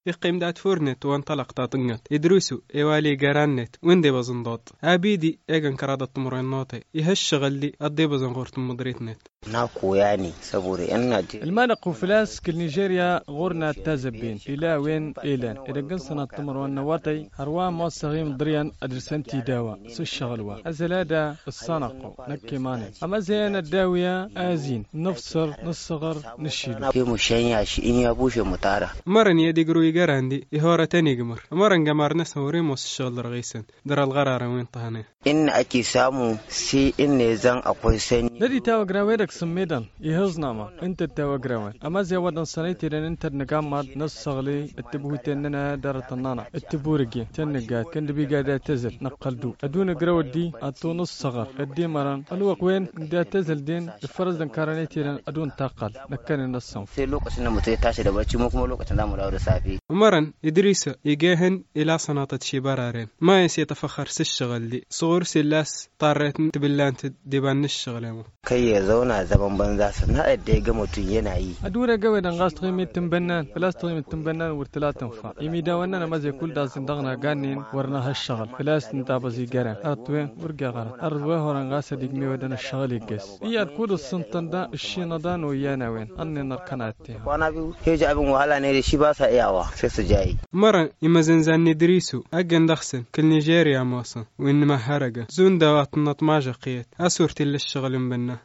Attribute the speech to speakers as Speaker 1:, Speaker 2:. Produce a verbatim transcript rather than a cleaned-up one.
Speaker 1: يقيم دات فورنت وانطلق تاطنت يدرسوا إيوالي جرانت وين بزنضات عبيدي إيجن كرادة تمرين ناطي يهشغل لي أدي بزنغورت مدريتنت
Speaker 2: ناكو يعني صبوري أنا
Speaker 3: المانق وفلاس كل نيجيريا غورنا تازبين إلى وين إيلان إذا قصنا التمر والنواتي هروا موسغيم دريان أدرسنتي داوا سشغلوا أزلادا الصنقو نكيماني أما زين الداوية آزين نفسر نصغر نشيل
Speaker 2: في مشانيا شيء يا بوش متارا
Speaker 1: مرن يدي قروي جراندي يهورا تاني جمر مرن جمار ناس هوريموس الشغل رغيسن در الغرارة وين طهني
Speaker 2: إن أكي سامو سي إن زان أقوي سن
Speaker 3: الذي تاو جراويدك سميدان يهزنا ما أنت تاو جراوي أما زي ودن سنيتي لأن أنت نجمع نصغلي التبويتنا دارت النانا التبورجي تنجات كن بيجا تزل نقلدو أدون جراود دي أتو نص صغر الدي مران الوق وين دا تزل دين الفرز دن كارنيتي لأن أدون تقل نكن النصهم
Speaker 2: في لوكس نمتي تاشي دبتشي مكمل لوكس نامو لوري سافي
Speaker 1: مرن إدريس يجاهن إلى صناطة شبارين ما يس يتفخر سالشغل دي صغور سلاس طارت تبلانت ديبان الشغل يمو
Speaker 2: كي يزونا زمن بنزاس نا أديجا متيناي
Speaker 3: أدورا جوي دن غاست قيمة تنبنان فلاس قيمة تنبنان ورتلا تنفع يمي داونا نمازي كل داس ندغنا جانين ورنا هالشغل فلاس نتابزي جرا أرتوين ورجع غرا أرتوين هورن غاس ديجمي ودن الشغل يجس إيا كل السنتن دا الشينا دان ويانا وين أني نركناتي
Speaker 2: وانا بيو هيجا أبو وهلا نيري شباسة إياوا سجاي
Speaker 1: مرة إما زنزان ندريسو أجن دخسن كل نيجيريا ماصن وإنما هرجة زون دوات نط ماجقيت أسورتي للشغل بنا